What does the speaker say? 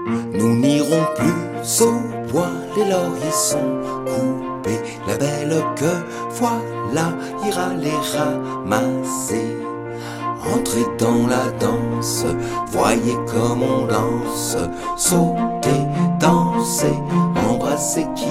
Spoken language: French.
Nous n'irons plus au bois, les lauriers sont coupés. La belle que voilà ira les ramasser. Entrez dans la danse, voyez comme on danse. Sautez, dansez, embrassez qui